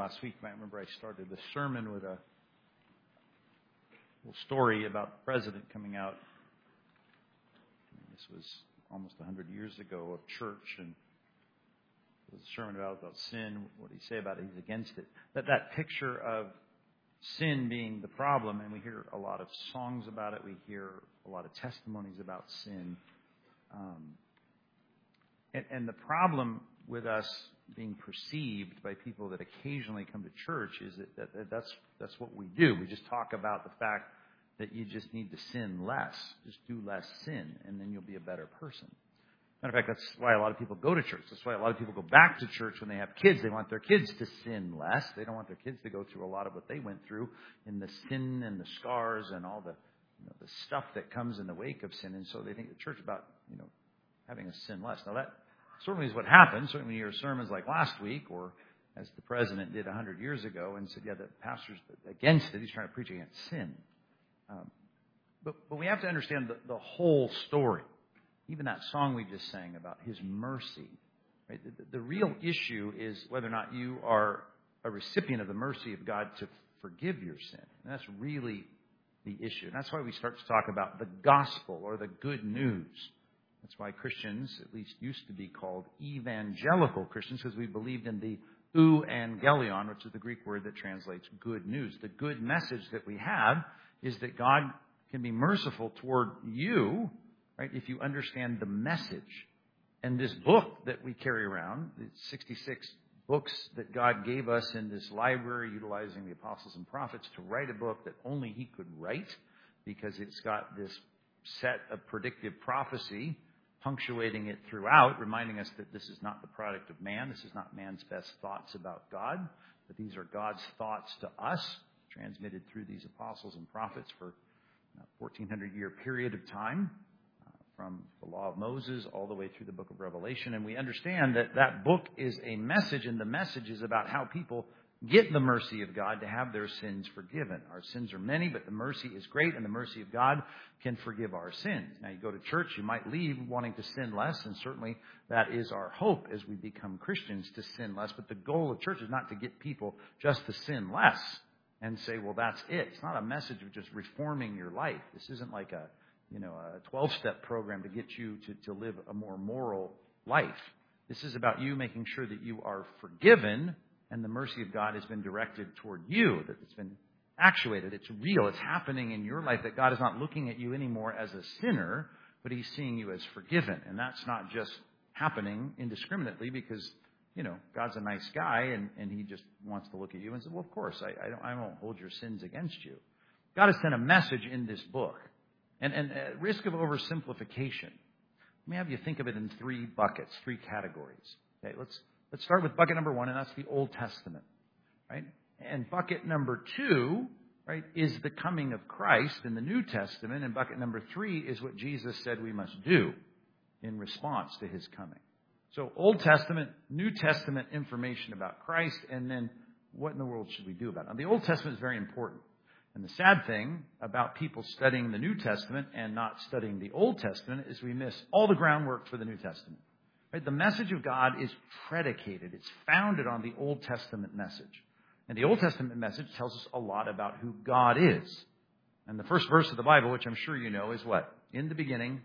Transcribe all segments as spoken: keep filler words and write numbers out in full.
last week. You might remember I started the sermon with a little story about the president coming out. This was almost one hundred years ago of church, and it was a sermon about, about sin. What did he say about it? He's against it. That, that picture of sin being the problem, and we hear a lot of songs about it. We hear a lot of testimonies about sin. Um, and, and the problem with us being perceived by people that occasionally come to church is that, that, that that's that's what we do. We just talk about the fact that you just need to sin less. Just do less sin, and then you'll be a better person. Matter of fact, that's why a lot of people go to church. That's why a lot of people go back to church when they have kids. They want their kids to sin less. They don't want their kids to go through a lot of what they went through in the sin and the scars and all the you know, the stuff that comes in the wake of sin. And so they think the church about you know having a sin less. Now that certainly is what happens. Certainly you hear sermons like last week, or as the president did one hundred years ago and said, yeah, the pastor's against it. He's trying to preach against sin. Um, but, but we have to understand the, the whole story. Even that song we just sang about His mercy. Right? The, the real issue is whether or not you are a recipient of the mercy of God to forgive your sin. And that's really the issue. And that's why we start to talk about the gospel or the good news. That's why Christians, at least used to be called evangelical Christians, because we believed in the euangelion, which is the Greek word that translates good news. The good message that we have is that God can be merciful toward you, right, if you understand the message. And this book that we carry around, the sixty-six books that God gave us in this library, utilizing the apostles and prophets to write a book that only He could write, because it's got this set of predictive prophecy punctuating it throughout, reminding us that this is not the product of man. This is not man's best thoughts about God, but these are God's thoughts to us, transmitted through these apostles and prophets for a fourteen hundred year period of time, uh, from the law of Moses all the way through the book of Revelation. And we understand that that book is a message, and the message is about how people get the mercy of God to have their sins forgiven. Our sins are many, but the mercy is great, and the mercy of God can forgive our sins. Now, you go to church, you might leave wanting to sin less, and certainly that is our hope as we become Christians, to sin less. But the goal of church is not to get people just to sin less and say, well, that's it. It's not a message of just reforming your life. This isn't like a, you know, a twelve-step program to get you to, to live a more moral life. This is about you making sure that you are forgiven, and the mercy of God has been directed toward you, that it's been actuated. It's real. It's happening in your life, that God is not looking at you anymore as a sinner, but He's seeing you as forgiven. And that's not just happening indiscriminately because, you know, God's a nice guy and, and He just wants to look at you and say, well, of course, I, I, don't, I won't hold your sins against you. God has sent a message in this book. And, and at risk of oversimplification, let me have you think of it in three buckets, three categories. Okay, let's Let's start with bucket number one, and that's the Old Testament, right? And bucket number two, right, is the coming of Christ in the New Testament. And bucket number three is what Jesus said we must do in response to His coming. So Old Testament, New Testament information about Christ, and then what in the world should we do about it? Now, the Old Testament is very important. And the sad thing about people studying the New Testament and not studying the Old Testament is we miss all the groundwork for the New Testament. Right? The message of God is predicated. It's founded on the Old Testament message. And the Old Testament message tells us a lot about who God is. And the first verse of the Bible, which I'm sure you know, is what? In the beginning,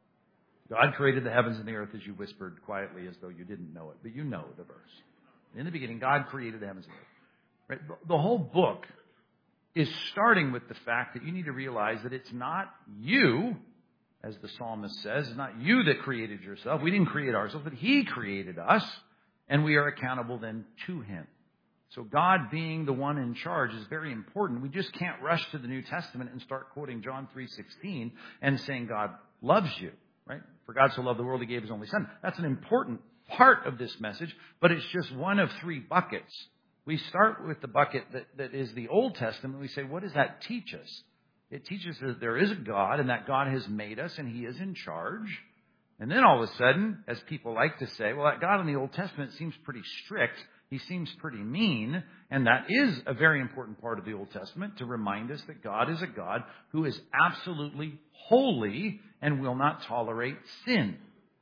God created the heavens and the earth, as you whispered quietly as though you didn't know it. But you know the verse. In the beginning, God created the heavens and the earth. Right? The whole book is starting with the fact that you need to realize that it's not you, as the psalmist says, it's not you that created yourself. We didn't create ourselves, but He created us, and we are accountable then to Him. So God being the one in charge is very important. We just can't rush to the New Testament and start quoting John three sixteen and saying God loves you, right? For God so loved the world, He gave His only Son. That's an important part of this message, but it's just one of three buckets. We start with the bucket that, that is the Old Testament. We say, what does that teach us? It teaches us that there is a God, and that God has made us, and He is in charge. And then all of a sudden, as people like to say, well, that God in the Old Testament seems pretty strict. He seems pretty mean. And that is a very important part of the Old Testament, to remind us that God is a God who is absolutely holy and will not tolerate sin.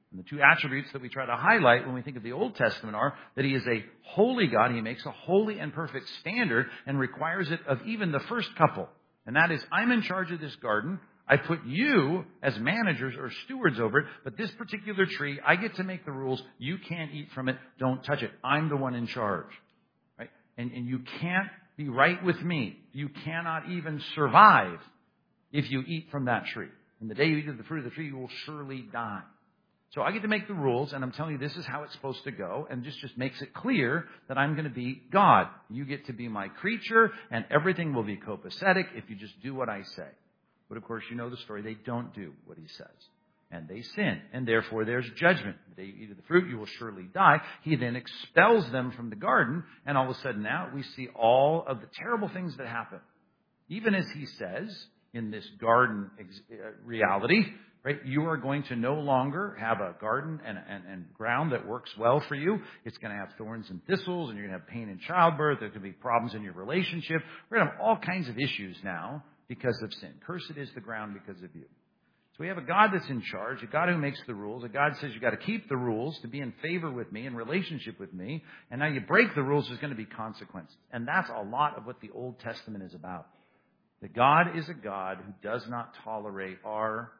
And the two attributes that we try to highlight when we think of the Old Testament are that He is a holy God. He makes a holy and perfect standard and requires it of even the first couple. And that is, I'm in charge of this garden. I put you as managers or stewards over it. But this particular tree, I get to make the rules. You can't eat from it. Don't touch it. I'm the one in charge. Right? And, and you can't be right with me. You cannot even survive if you eat from that tree. And the day you eat of the fruit of the tree, you will surely die. So I get to make the rules, and I'm telling you this is how it's supposed to go, and this just makes it clear that I'm going to be God. You get to be my creature, and everything will be copacetic if you just do what I say. But of course, you know the story. They don't do what He says, and they sin, and therefore there's judgment. The day you eat of the fruit, you will surely die. He then expels them from the garden, and all of a sudden now we see all of the terrible things that happen. Even as He says in this garden ex- uh, reality, right? You are going to no longer have a garden and, and, and ground that works well for you. It's going to have thorns and thistles, and you're going to have pain in childbirth. There's going to be problems in your relationship. We're going to have all kinds of issues now because of sin. Cursed is the ground because of you. So we have a God that's in charge, a God who makes the rules. A God says you've got to keep the rules to be in favor with me, in relationship with me. And now you break the rules, there's going to be consequences. And that's a lot of what the Old Testament is about. That God is a God who does not tolerate our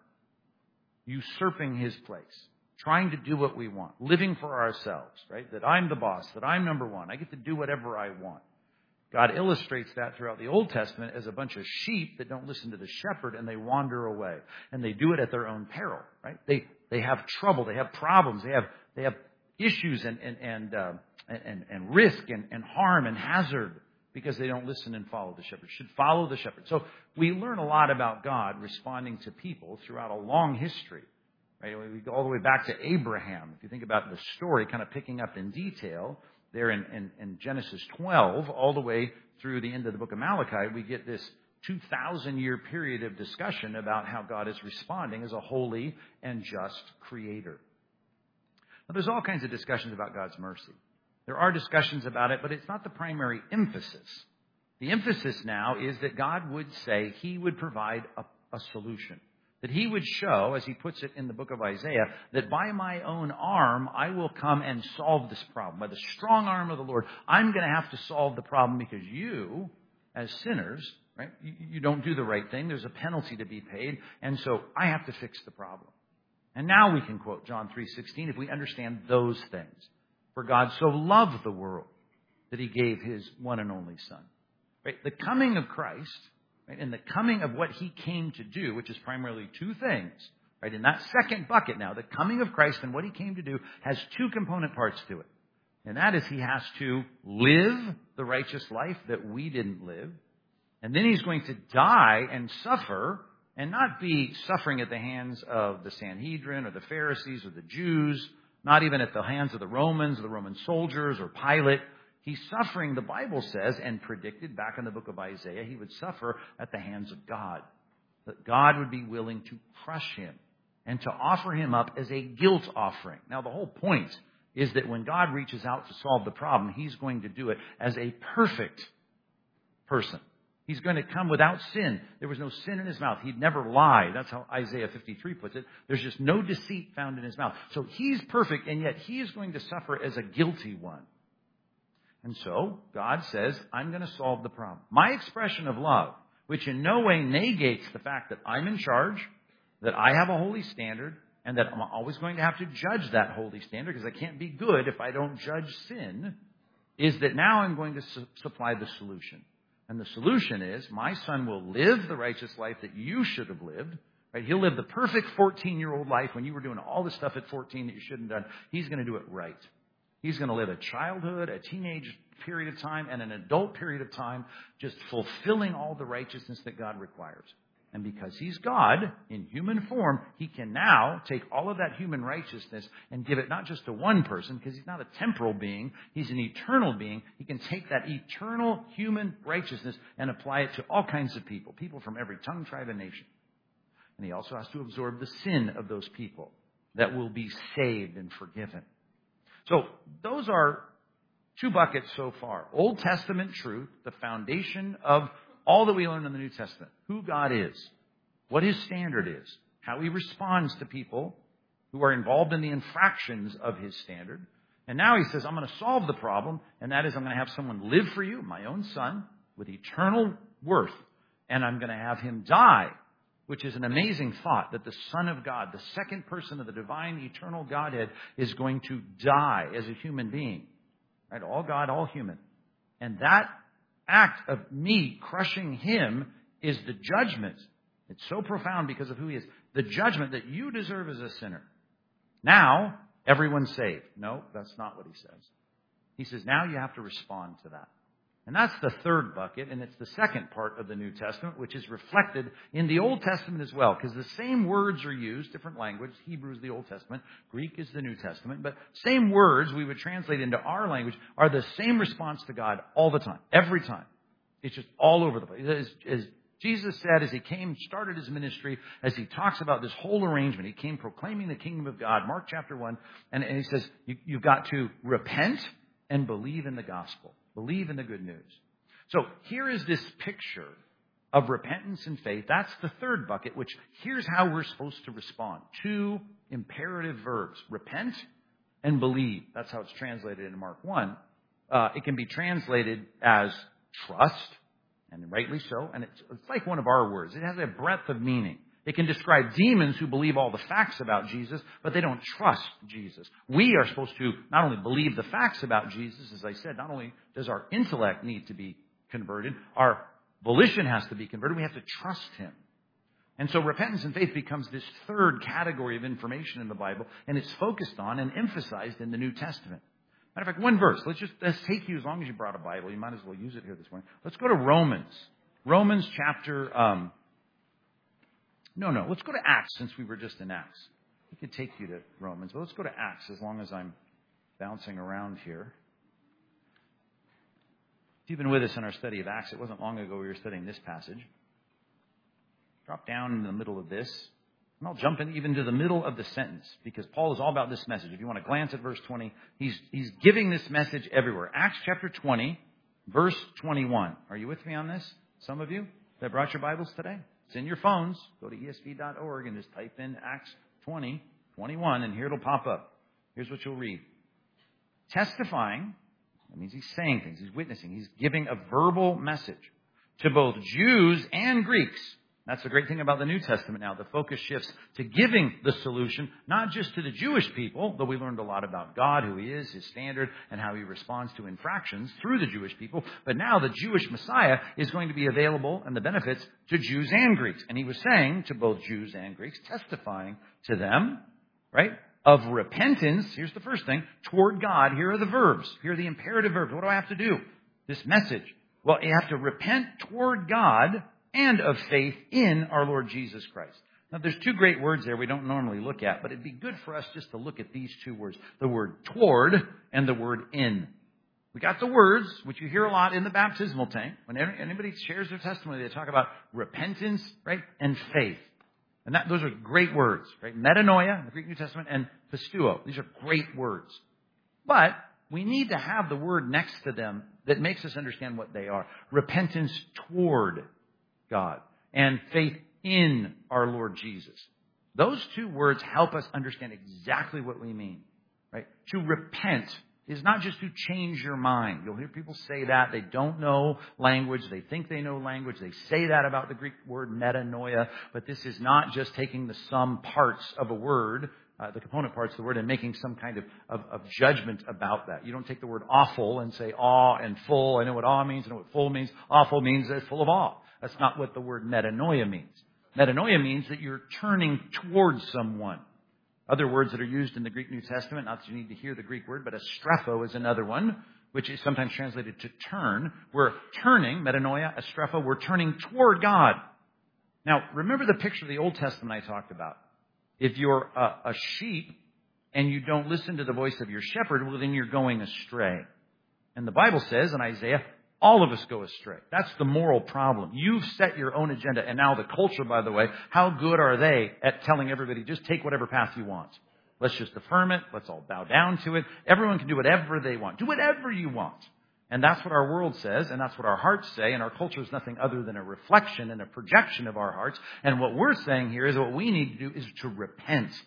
usurping His place, trying to do what we want, living for ourselves, right? That I'm the boss, that I'm number one. I get to do whatever I want. God illustrates that throughout the Old Testament as a bunch of sheep that don't listen to the shepherd and they wander away. And they do it at their own peril, right? They they have trouble, they have problems, they have they have issues and and and uh, and, and risk and, and harm and hazard because they don't listen and follow the shepherd. Should follow the shepherd. So we learn a lot about God responding to people throughout a long history. Right? We go all the way back to Abraham. If you think about the story, kind of picking up in detail there in, in, in Genesis twelve, all the way through the end of the book of Malachi, we get this two thousand year period of discussion about how God is responding as a holy and just creator. Now, there's all kinds of discussions about God's mercy. There are discussions about it, but it's not the primary emphasis. The emphasis now is that God would say He would provide a, a solution. That He would show, as He puts it in the book of Isaiah, that by my own arm I will come and solve this problem. By the strong arm of the Lord, I'm going to have to solve the problem because you, as sinners, right, you, you don't do the right thing. There's a penalty to be paid, and so I have to fix the problem. And now we can quote John three sixteen if we understand those things. For God so loved the world that He gave His one and only Son. Right? The coming of Christ, right, and the coming of what He came to do, which is primarily two things. Right? In that second bucket now, the coming of Christ and what He came to do has two component parts to it. And that is He has to live the righteous life that we didn't live. And then He's going to die and suffer, and not be suffering at the hands of the Sanhedrin or the Pharisees or the Jews, not even at the hands of the Romans, or the Roman soldiers, or Pilate. He's suffering, the Bible says, and predicted back in the book of Isaiah, He would suffer at the hands of God. That God would be willing to crush Him and to offer Him up as a guilt offering. Now, the whole point is that when God reaches out to solve the problem, He's going to do it as a perfect person. He's going to come without sin. There was no sin in His mouth. He'd never lie. That's how Isaiah fifty-three puts it. There's just no deceit found in His mouth. So He's perfect, and yet He is going to suffer as a guilty one. And so God says, I'm going to solve the problem. My expression of love, which in no way negates the fact that I'm in charge, that I have a holy standard, and that I'm always going to have to judge that holy standard because I can't be good if I don't judge sin, is that now I'm going to su- supply the solution. And the solution is, my Son will live the righteous life that you should have lived. Right? He'll live the perfect fourteen-year-old life when you were doing all the stuff at fourteen that you shouldn't have done. He's going to do it right. He's going to live a childhood, a teenage period of time, and an adult period of time, just fulfilling all the righteousness that God requires. And because He's God in human form, He can now take all of that human righteousness and give it not just to one person, because He's not a temporal being, He's an eternal being. He can take that eternal human righteousness and apply it to all kinds of people, people from every tongue, tribe, and nation. And He also has to absorb the sin of those people that will be saved and forgiven. So those are two buckets so far. Old Testament truth, the foundation of all that we learn in the New Testament. Who God is, what His standard is, how He responds to people, who are involved in the infractions of his standard. And now he says, I'm going to solve the problem, and that is I'm going to have someone live for you, my own son, with eternal worth, and I'm going to have him die, which is an amazing thought, that the Son of God, the second person of the divine eternal Godhead, is going to die as a human being. Right? All God, all human. And that act of me crushing him is the judgment. It's so profound because of who he is. The judgment that you deserve as a sinner. Now, everyone's saved. No, that's not what he says. He says, now you have to respond to that. And that's the third bucket, and it's the second part of the New Testament, which is reflected in the Old Testament as well, because the same words are used, different language. Hebrew is the Old Testament, Greek is the New Testament, but same words we would translate into our language are the same response to God all the time, every time. It's just all over the place. As, as Jesus said, as he came, started his ministry, as he talks about this whole arrangement, he came proclaiming the kingdom of God, Mark chapter one, and, and he says, you, you've got to repent and believe in the gospel. Believe in the good news. So here is this picture of repentance and faith. That's the third bucket, which here's how we're supposed to respond. Two imperative verbs. Repent and believe. That's how it's translated in Mark one. Uh, it can be translated as trust, and rightly so. And it's, it's like one of our words. It has a breadth of meaning. It can describe demons who believe all the facts about Jesus, but they don't trust Jesus. We are supposed to not only believe the facts about Jesus, as I said, not only does our intellect need to be converted, our volition has to be converted. We have to trust him. And so repentance and faith becomes this third category of information in the Bible, and it's focused on and emphasized in the New Testament. Matter of fact, one verse. Let's just let's take you, as long as you brought a Bible, you might as well use it here this morning. Let's go to Romans. Romans chapter... Um, No, no. Let's go to Acts, since we were just in Acts. We could take you to Romans, but let's go to Acts as long as I'm bouncing around here. If you've been with us in our study of Acts, it wasn't long ago we were studying this passage. Drop down in the middle of this, and I'll jump in even to the middle of the sentence, because Paul is all about this message. If you want to glance at verse twenty, he's, he's giving this message everywhere. Acts chapter twenty, verse twenty-one. Are you with me on this? Some of you that brought your Bibles today? It's in your phones. Go to E S V dot org and just type in Acts twenty, twenty-one, and here it'll pop up. Here's what you'll read. Testifying, that means he's saying things, he's witnessing, he's giving a verbal message to both Jews and Greeks. That's the great thing about the New Testament now. The focus shifts to giving the solution, not just to the Jewish people, though we learned a lot about God, who he is, his standard, and how he responds to infractions through the Jewish people. But now the Jewish Messiah is going to be available, and the benefits, to Jews and Greeks. And he was saying to both Jews and Greeks, testifying to them, right, of repentance. Here's the first thing, toward God. Here are the verbs. Here are the imperative verbs. What do I have to do? This message. Well, you have to repent toward God and of faith in our Lord Jesus Christ. Now, there's two great words there we don't normally look at, but it'd be good for us just to look at these two words, the word toward and the word in. We got the words, which you hear a lot in the baptismal tank. When anybody shares their testimony, they talk about repentance, right, and faith. And that, those are great words, right? Metanoia in the Greek New Testament and pisteuo. These are great words. But we need to have the word next to them that makes us understand what they are. Repentance toward God and faith in our Lord Jesus. Those two words help us understand exactly what we mean, right? To repent is not just to change your mind. You'll hear people say that. They don't know language. They think they know language. They say that about the Greek word metanoia. But this is not just taking the sum parts of a word, uh, the component parts of the word, and making some kind of, of, of judgment about that. You don't take the word awful and say awe and full. I know what awe means. I know what full means. Awful means they're full of awe. That's not what the word metanoia means. Metanoia means that you're turning towards someone. Other words that are used in the Greek New Testament, not that you need to hear the Greek word, but astrepho is another one, which is sometimes translated to turn. We're turning, metanoia, astrepho, we're turning toward God. Now, remember the picture of the Old Testament I talked about. If you're a, a sheep and you don't listen to the voice of your shepherd, well, then you're going astray. And the Bible says in Isaiah, all of us go astray. That's the moral problem. You've set your own agenda. And now the culture, by the way, how good are they at telling everybody, just take whatever path you want. Let's just affirm it. Let's all bow down to it. Everyone can do whatever they want. Do whatever you want. And that's what our world says, and that's what our hearts say. And our culture is nothing other than a reflection and a projection of our hearts. And what we're saying here is what we need to do is to repent.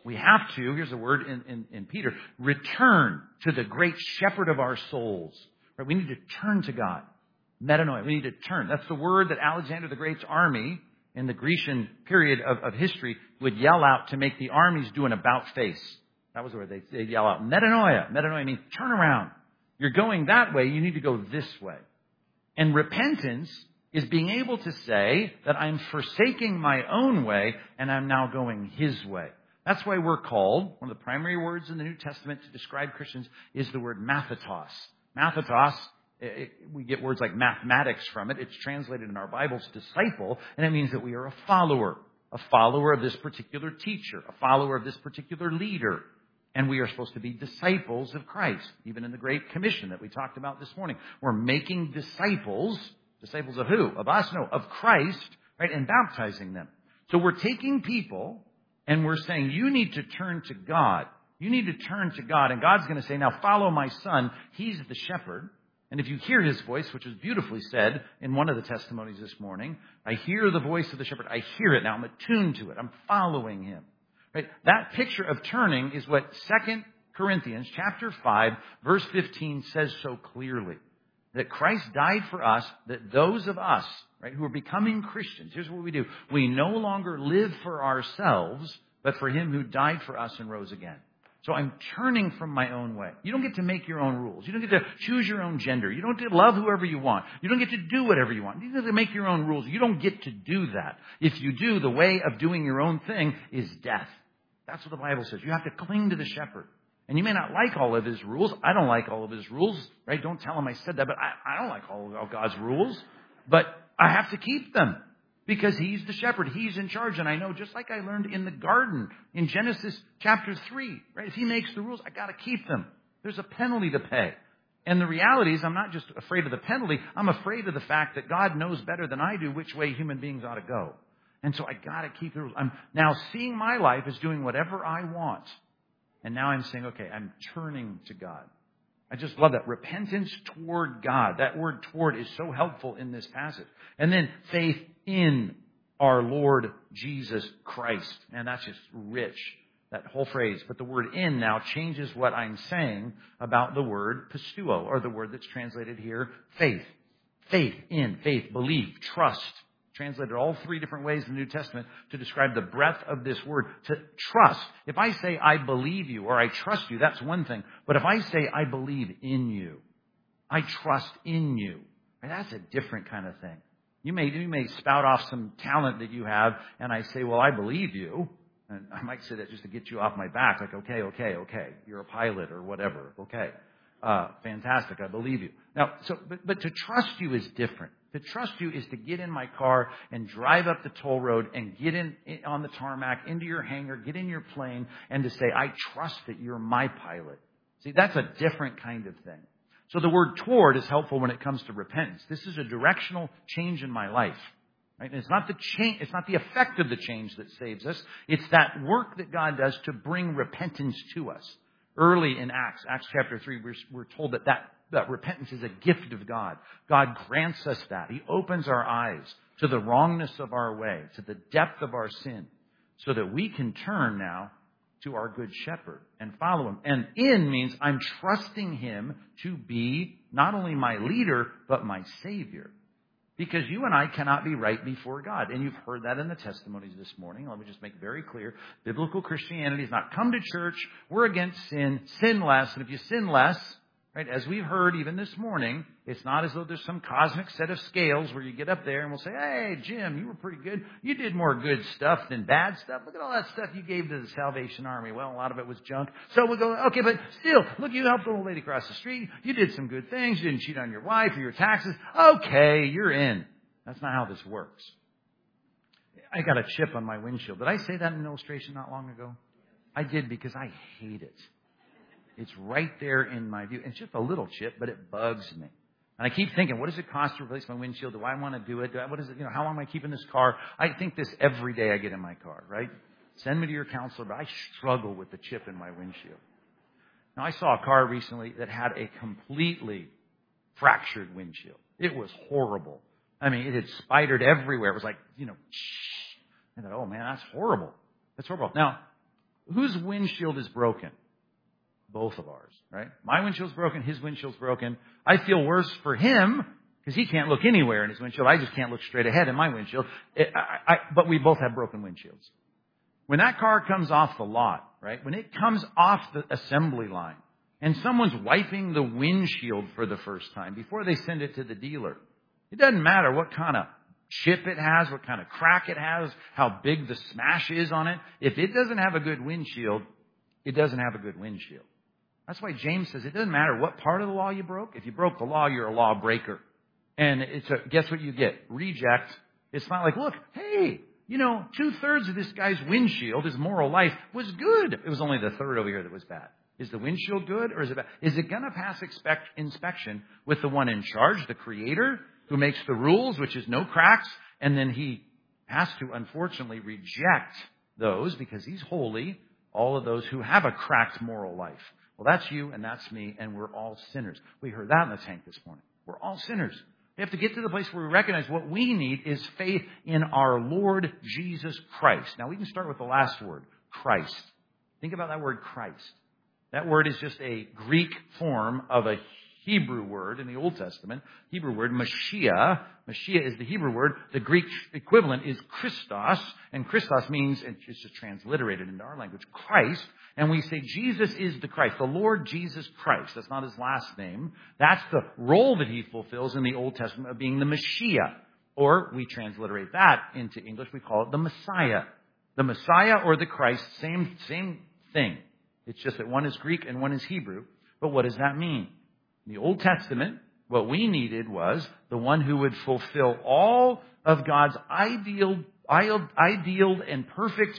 We have to, here's a word in, in, in Peter, return to the great shepherd of our souls. Right? We need to turn to God. Metanoia. We need to turn. That's the word that Alexander the Great's army in the Grecian period of, of history would yell out to make the armies do an about face. That was the word they, they'd yell out. Metanoia. Metanoia means turn around. You're going that way. You need to go this way. And repentance is being able to say that I'm forsaking my own way and I'm now going His way. That's why we're called, one of the primary words in the New Testament to describe Christians is the word mathetos. Mathetos, it, we get words like mathematics from it. It's translated in our Bibles, disciple, and it means that we are a follower. A follower of this particular teacher. A follower of this particular leader. And we are supposed to be disciples of Christ. Even in the Great Commission that we talked about this morning. We're making disciples. Disciples of who? Of us? No, of Christ, right? And baptizing them. So we're taking people and we're saying, you need to turn to God. You need to turn to God. And God's going to say, now follow my son. He's the shepherd. And if you hear his voice, which was beautifully said in one of the testimonies this morning, I hear the voice of the shepherd. I hear it now. I'm attuned to it. I'm following him. Right? That picture of turning is what Second Corinthians chapter five, verse fifteen says so clearly. That Christ died for us, that those of us, right, who are becoming Christians, here's what we do. We no longer live for ourselves, but for Him who died for us and rose again. So I'm turning from my own way. You don't get to make your own rules. You don't get to choose your own gender. You don't get to love whoever you want. You don't get to do whatever you want. You don't get to make your own rules. You don't get to do that. If you do, the way of doing your own thing is death. That's what the Bible says. You have to cling to the shepherd. And you may not like all of his rules. I don't like all of his rules, right? Don't tell him I said that, but I, I don't like all of God's rules. But I have to keep them because he's the shepherd. He's in charge. And I know, just like I learned in the garden in Genesis chapter three, right? If he makes the rules, I got to keep them. There's a penalty to pay. And the reality is I'm not just afraid of the penalty. I'm afraid of the fact that God knows better than I do which way human beings ought to go. And so I got to keep the rules. I'm now seeing my life as doing whatever I want. And now I'm saying, okay, I'm turning to God. I just love that. Repentance toward God. That word toward is so helpful in this passage. And then faith in our Lord Jesus Christ. And that's just rich, that whole phrase. But the word in now changes what I'm saying about the word pisteuo, or the word that's translated here, faith. Faith in, faith, belief, trust. Translated all three different ways in the New Testament to describe the breadth of this word. To trust. If I say I believe you or I trust you, that's one thing. But if I say I believe in you, I trust in you, that's a different kind of thing. You may, you may spout off some talent that you have and I say, well, I believe you. And I might say that just to get you off my back. Like, okay, okay, okay. You're a pilot or whatever. Okay. Uh, fantastic. I believe you. Now, so, but, but to trust you is different. To trust you is to get in my car and drive up the toll road and get in, in on the tarmac, into your hangar, get in your plane, and to say, I trust that you're my pilot. See, that's a different kind of thing. So the word toward is helpful when it comes to repentance. This is a directional change in my life. Right? And it's not the change, it's not the effect of the change that saves us. It's that work that God does to bring repentance to us. Early in Acts, Acts chapter three, we're, we're told that, that that repentance is a gift of God. God grants us that. He opens our eyes to the wrongness of our way, to the depth of our sin, so that we can turn now to our good shepherd and follow him. And in means I'm trusting him to be not only my leader, but my Savior. Because you and I cannot be right before God. And you've heard that in the testimonies this morning. Let me just make very clear. Biblical Christianity has not come to church. We're against sin. Sin less. And if you sin less, right, as we've heard even this morning, it's not as though there's some cosmic set of scales where you get up there and we'll say, hey, Jim, you were pretty good. You did more good stuff than bad stuff. Look at all that stuff you gave to the Salvation Army. Well, a lot of it was junk. So we'll go, okay, but still, look, you helped the old lady across the street. You did some good things. You didn't cheat on your wife or your taxes. Okay, you're in. That's not how this works. I got a chip on my windshield. Did I say that in an illustration not long ago? I did, because I hate it. It's right there in my view. It's just a little chip, but it bugs me. And I keep thinking, what does it cost to replace my windshield? Do I want to do it? Do I, what is it? You know, how long am I keeping this car? I think this every day I get in my car, right? Send me to your counselor, but I struggle with the chip in my windshield. Now, I saw a car recently that had a completely fractured windshield. It was horrible. I mean, it had spidered everywhere. It was like, you know, shh. I thought, oh man, that's horrible. That's horrible. Now, whose windshield is broken? Both of ours, right? My windshield's broken. His windshield's broken. I feel worse for him because he can't look anywhere in his windshield. I just can't look straight ahead in my windshield. It, I, I, but we both have broken windshields. When that car comes off the lot, right? When it comes off the assembly line and someone's wiping the windshield for the first time before they send it to the dealer, it doesn't matter what kind of chip it has, what kind of crack it has, how big the smash is on it. If it doesn't have a good windshield, it doesn't have a good windshield. That's why James says it doesn't matter what part of the law you broke. If you broke the law, you're a lawbreaker. And it's a, guess what you get? Reject. It's not like, look, hey, you know, two-thirds of this guy's windshield, his moral life, was good. It was only the third over here that was bad. Is the windshield good or is it bad? Is it going to pass expect, inspection with the one in charge, the creator, who makes the rules, which is no cracks, and then he has to, unfortunately, reject those because he's holy, all of those who have a cracked moral life. Well, that's you and that's me, and we're all sinners. We heard that in the tank this morning. We're all sinners. We have to get to the place where we recognize what we need is faith in our Lord Jesus Christ. Now, we can start with the last word, Christ. Think about that word, Christ. That word is just a Greek form of a Hebrew word in the Old Testament. Hebrew word, Mashiach. Mashiach is the Hebrew word. The Greek equivalent is Christos. And Christos means, it's just transliterated into our language, Christ. And we say Jesus is the Christ, the Lord Jesus Christ. That's not his last name. That's the role that he fulfills in the Old Testament of being the Mashiach. Or we transliterate that into English. We call it the Messiah. The Messiah or the Christ, same, same thing. It's just that one is Greek and one is Hebrew. But what does that mean? In the Old Testament, what we needed was the one who would fulfill all of God's ideal, ideal and perfect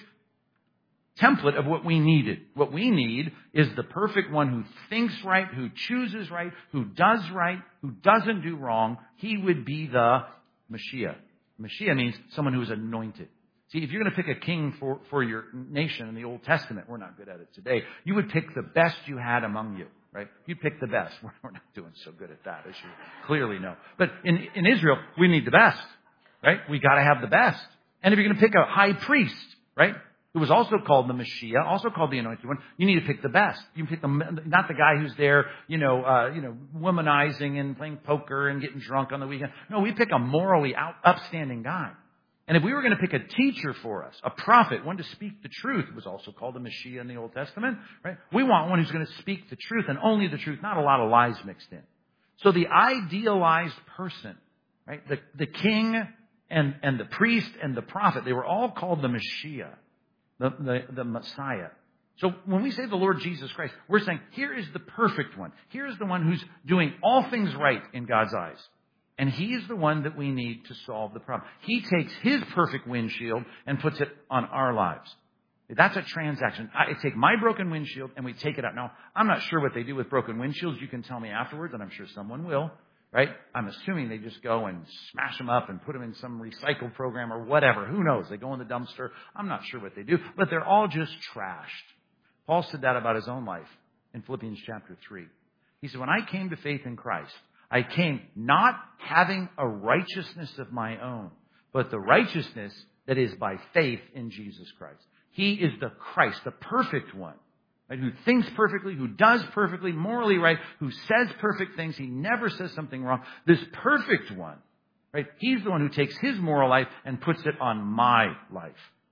template of what we needed. What we need is the perfect one who thinks right, who chooses right, who does right, who doesn't do wrong. He would be the Mashiach. Mashiach means someone who is anointed. See, if you're going to pick a king for, for your nation in the Old Testament, we're not good at it today, you would pick the best you had among you, right? You'd pick the best. We're, we're not doing so good at that, as you clearly know. But in, in Israel, we need the best, right? We got to have the best. And if you're going to pick a high priest, right, who was also called the Mashiach, also called the Anointed One, you need to pick the best. You pick the, not the guy who's there, you know, uh, you know, womanizing and playing poker and getting drunk on the weekend. No, we pick a morally out, upstanding guy. And if we were going to pick a teacher for us, a prophet, one to speak the truth, was also called a Mashiach in the Old Testament, right? We want one who's going to speak the truth and only the truth, not a lot of lies mixed in. So the idealized person, right? The, the king and, and the priest and the prophet, they were all called the Mashiach, the, the, the Messiah. So when we say the Lord Jesus Christ, we're saying here is the perfect one. Here is the one who's doing all things right in God's eyes. And he's the one that we need to solve the problem. He takes his perfect windshield and puts it on our lives. That's a transaction. I take my broken windshield and we take it out. Now, I'm not sure what they do with broken windshields. You can tell me afterwards, and I'm sure someone will, right? I'm assuming they just go and smash them up and put them in some recycle program or whatever. Who knows? They go in the dumpster. I'm not sure what they do, but they're all just trashed. Paul said that about his own life in Philippians chapter three. He said, when I came to faith in Christ, I came not having a righteousness of my own, but the righteousness that is by faith in Jesus Christ. He is the Christ, the perfect one, right? Who thinks perfectly, who does perfectly, morally right, who says perfect things. He never says something wrong. This perfect one, right? He's the one who takes his moral life and puts it on my life.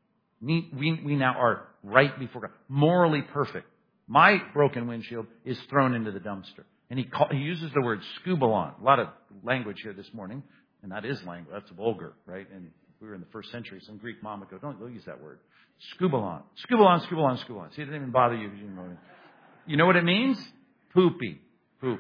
We, we, we now are right before God, morally perfect. My broken windshield is thrown into the dumpster. And he, call, he uses the word skubalon. A lot of language here this morning. And that is language. That's vulgar, right? And if we were in the first century, some Greek mom would go, don't, don't use that word. Skubalon. Skubalon, skubalon, skubalon. See, it didn't even bother you. You know what it means? Poopy. Poop.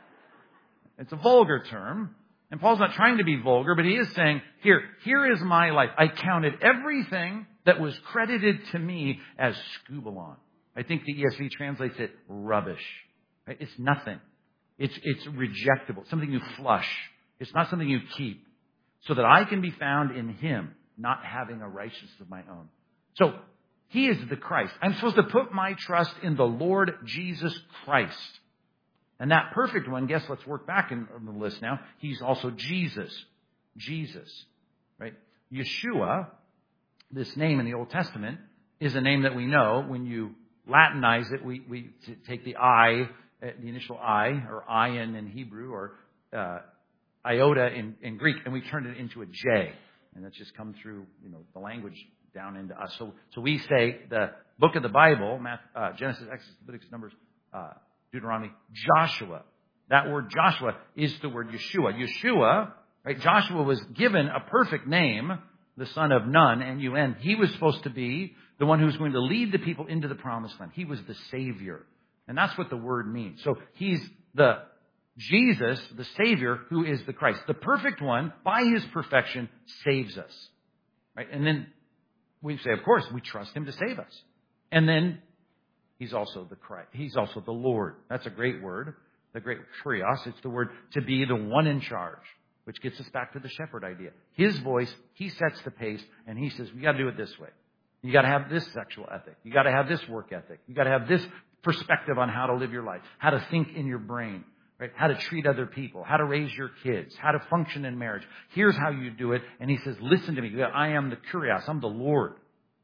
It's a vulgar term. And Paul's not trying to be vulgar, but he is saying, here, here is my life. I counted everything that was credited to me as skubalon. I think the E S V translates it rubbish. Right? It's nothing. It's, it's rejectable. Something you flush. It's not something you keep. So that I can be found in him, not having a righteousness of my own. So, he is the Christ. I'm supposed to put my trust in the Lord Jesus Christ. And that perfect one, guess, let's work back in the list now. He's also Jesus. Jesus. Right? Yeshua, this name in the Old Testament, is a name that we know. When you Latinize it, we, we take the I, the initial I, or Ayin in Hebrew, or uh, iota in, in Greek, and we turn it into a J. And that's just come through, you know, the language down into us. So, so we say the book of the Bible, Math, uh, Genesis, Exodus, Leviticus, Numbers, uh, Deuteronomy, Joshua. That word Joshua is the word Yeshua. Yeshua, right? Joshua was given a perfect name, the son of Nun, N U N. He was supposed to be the one who was going to lead the people into the promised land. He was the Savior. And that's what the word means. So he's the Jesus, the Savior, who is the Christ. The perfect one, by his perfection, saves us. Right? And then we say, of course, we trust him to save us. And then he's also the Christ. He's also the Lord. That's a great word. The great kurios. It's the word to be the one in charge, which gets us back to the shepherd idea. His voice, he sets the pace, and he says, we got to do it this way. You got to have this sexual ethic. You got to have this work ethic. You got to have this perspective on how to live your life, how to think in your brain, right? How to treat other people, how to raise your kids, how to function in marriage. Here's how you do it. And he says, listen to me. I am the kurios. I'm the Lord.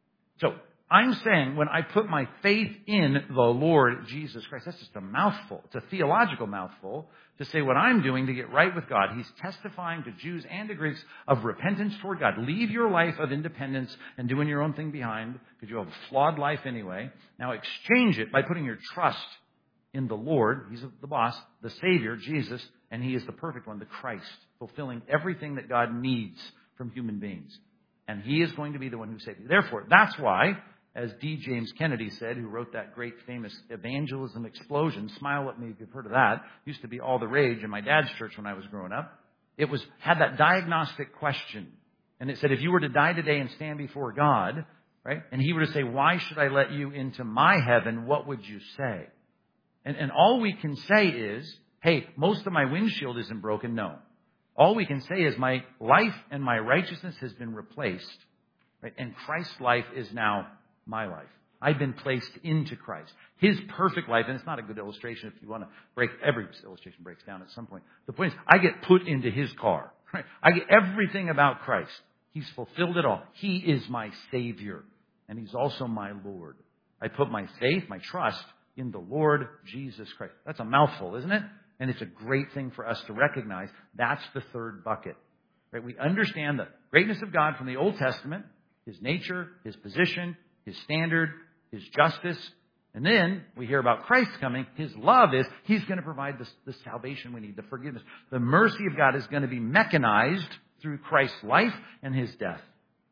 So I'm saying when I put my faith in the Lord Jesus Christ, that's just a mouthful. It's a theological mouthful to say what I'm doing to get right with God. He's testifying to Jews and to Greeks of repentance toward God. Leave your life of independence and doing your own thing behind because you have a flawed life anyway. Now exchange it by putting your trust in the Lord. He's the boss, the Savior, Jesus, and he is the perfect one, the Christ, fulfilling everything that God needs from human beings. And he is going to be the one who saves you. Therefore, that's why, as D. James Kennedy said, who wrote that great famous evangelism explosion, smile at me if you've heard of that, used to be all the rage in my dad's church when I was growing up. It was had that diagnostic question. And it said, if you were to die today and stand before God, right, and he were to say, why should I let you into my heaven, what would you say? And, and all we can say is, hey, most of my windshield isn't broken. No. All we can say is my life and my righteousness has been replaced, right? And Christ's life is now my life. I've been placed into Christ. His perfect life, and it's not a good illustration if you want to break, every illustration breaks down at some point. The point is, I get put into his car. Right? I get everything about Christ. He's fulfilled it all. He is my Savior, and he's also my Lord. I put my faith, my trust in the Lord Jesus Christ. That's a mouthful, isn't it? And it's a great thing for us to recognize. That's the third bucket. Right? We understand the greatness of God from the Old Testament, his nature, his position, his standard, his justice. And then we hear about Christ coming. His love is he's going to provide the, the salvation we need, the forgiveness. The mercy of God is going to be mechanized through Christ's life and his death.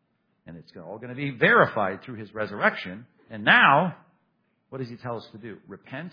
And it's all going to be verified through his resurrection. And now, what does he tell us to do? Repent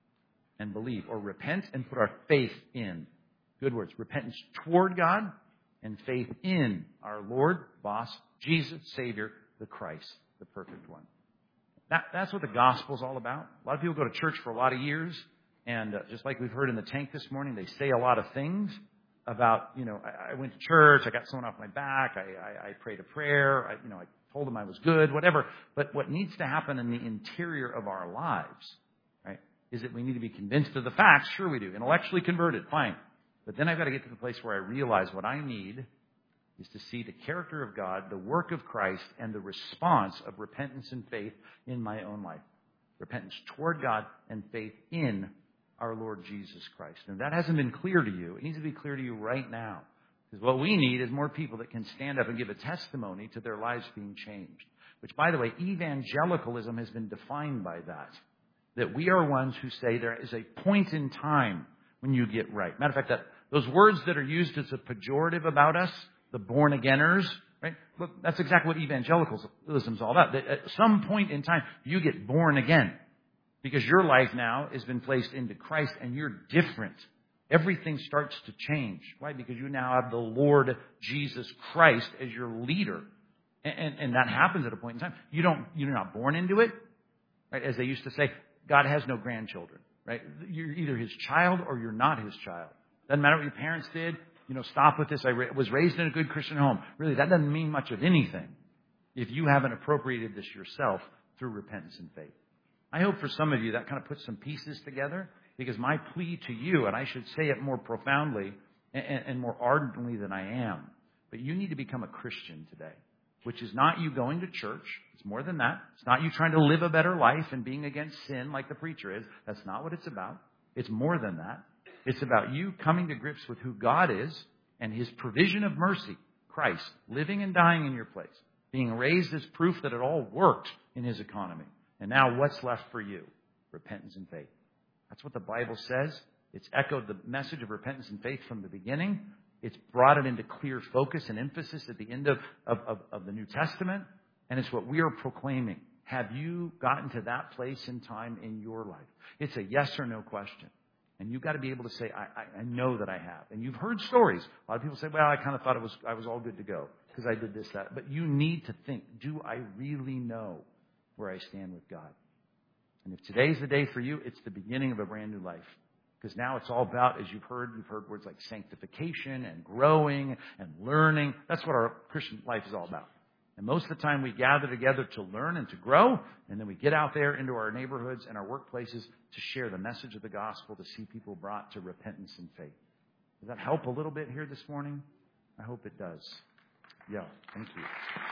and believe, or repent and put our faith in. Good words. Repentance toward God and faith in our Lord, boss, Jesus, Savior, the Christ, the perfect one. That, that's what the gospel is all about. A lot of people go to church for a lot of years, and uh, just like we've heard in the tank this morning, they say a lot of things about, you know, I, I went to church, I got someone off my back, I, I, I prayed a prayer, I, you know, I told them I was good, whatever. But what needs to happen in the interior of our lives, right, is that we need to be convinced of the facts. Sure we do. Intellectually converted, fine. But then I've got to get to the place where I realize what I need is to see the character of God, the work of Christ, and the response of repentance and faith in my own life. Repentance toward God and faith in our Lord Jesus Christ. And if that hasn't been clear to you, it needs to be clear to you right now. Because what we need is more people that can stand up and give a testimony to their lives being changed. Which, by the way, evangelicalism has been defined by that. That we are ones who say there is a point in time when you get right. Matter of fact, that those words that are used as a pejorative about us, the born-againers, right? Look, that's exactly what evangelicalism is all about. That at some point in time, you get born again. Because your life now has been placed into Christ and you're different. Everything starts to change. Why? Because you now have the Lord Jesus Christ as your leader. And, and, and that happens at a point in time. You don't, you're not born into it. Right? As they used to say, God has no grandchildren. Right? You're either his child or you're not his child. Doesn't matter what your parents did. You know, stop with this. I was raised in a good Christian home. Really, that doesn't mean much of anything if you haven't appropriated this yourself through repentance and faith. I hope for some of you that kind of puts some pieces together, because my plea to you, and I should say it more profoundly and, and more ardently than I am, but you need to become a Christian today. which is not you going to church. It's more than that. It's not you trying to live a better life and being against sin like the preacher is. That's not what it's about. It's more than that. It's about you coming to grips with who God is and His provision of mercy, Christ, living and dying in your place, being raised as proof that it all worked in His economy. And now what's left for you? Repentance and faith. That's what the Bible says. It's echoed the message of repentance and faith from the beginning. It's brought it into clear focus and emphasis at the end of, of, of, of the New Testament. And it's what we are proclaiming. Have you gotten to that place in time in your life? It's a yes or no question. And you've got to be able to say, I, I, I know that I have. And you've heard stories. A lot of people say, well, I kind of thought it was I was all good to go because I did this, that. But you need to think, do I really know where I stand with God? And if today's the day for you, it's the beginning of a brand new life. Because now it's all about, as you've heard, you've heard words like sanctification and growing and learning. That's what our Christian life is all about. And most of the time we gather together to learn and to grow. And then we get out there into our neighborhoods and our workplaces to share the message of the gospel, to see people brought to repentance and faith. Does that help a little bit here this morning? I hope it does. Yeah, thank you.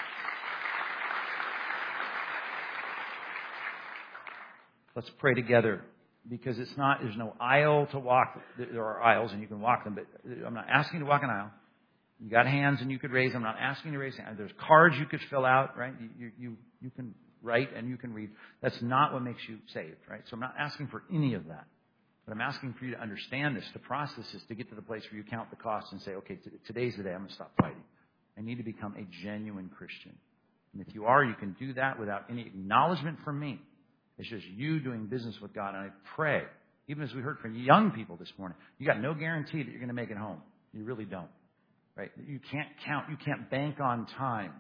Let's pray together. Because it's not, there's no aisle to walk. There are aisles and you can walk them, but I'm not asking you to walk an aisle. You got hands and you could raise them. I'm not asking you to raise hands. There's cards you could fill out, right? You, you, you can write and you can read. That's not what makes you saved, right? So I'm not asking for any of that. But I'm asking for you to understand this, to process this, to get to the place where you count the cost and say, okay, t- today's the day I'm going to stop fighting. I need to become a genuine Christian. And if you are, you can do that without any acknowledgement from me. It's just you doing business with God. And I pray, even as we heard from young people this morning, you got no guarantee that you're going to make it home. You really don't. Right? You can't count. You can't bank on time.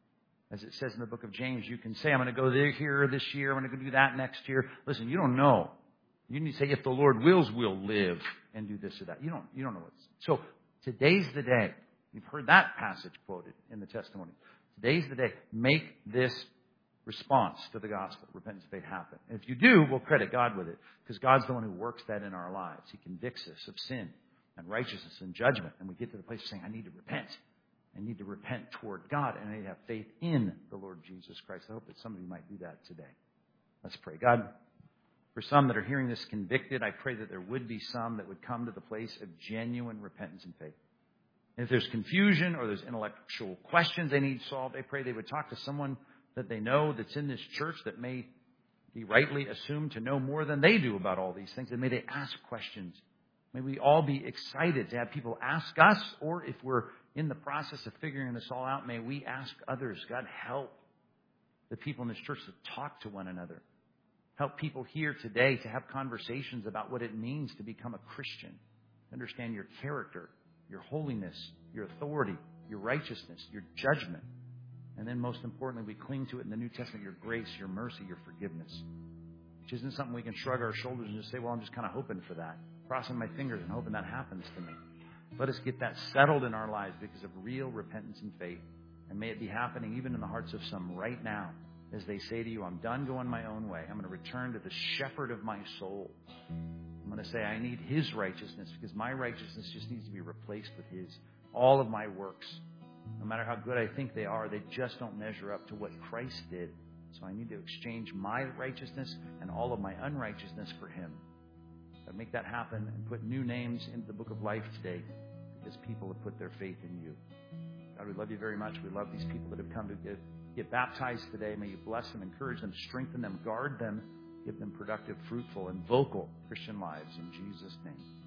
As it says in the book of James, you can say, I'm going to go there here this year. I'm going to go do that next year. Listen, you don't know. You need to say, if the Lord wills, we'll live and do this or that. You don't, you don't know what's. So today's the day. You've heard that passage quoted in the testimony. Today's the day. Make this response to the gospel, repentance and faith, happen. And if you do, we'll credit God with it, because God's the one who works that in our lives. He convicts us of sin and righteousness and judgment, and we get to the place of saying, I need to repent. I need to repent toward God, and I need to have faith in the Lord Jesus Christ. I hope that some of you might do that today. Let's pray. God, for some that are hearing this convicted, I pray that there would be some that would come to the place of genuine repentance and faith. And if there's confusion or there's intellectual questions they need solved, I pray they would talk to someone that they know that's in this church that may be rightly assumed to know more than they do about all these things. And may they ask questions. May we all be excited to have people ask us, or if we're in the process of figuring this all out, may we ask others. God, help the people in this church to talk to one another. Help people here today to have conversations about what it means to become a Christian. Understand your character, your holiness, your authority, your righteousness, your judgment. And then most importantly, we cling to it in the New Testament, your grace, your mercy, your forgiveness. Which isn't something we can shrug our shoulders and just say, well, I'm just kind of hoping for that. Crossing my fingers and hoping that happens to me. Let us get that settled in our lives because of real repentance and faith. And may it be happening even in the hearts of some right now as they say to you, I'm done going my own way. I'm going to return to the shepherd of my soul. I'm going to say I need His righteousness because my righteousness just needs to be replaced with His. All of my works, no matter how good I think they are, they just don't measure up to what Christ did. So I need to exchange my righteousness and all of my unrighteousness for Him. God, make that happen and put new names into the book of life today because people have put their faith in you. God, we love you very much. We love these people that have come to get, get baptized today. May you bless them, encourage them, strengthen them, guard them, give them productive, fruitful, and vocal Christian lives in Jesus' name.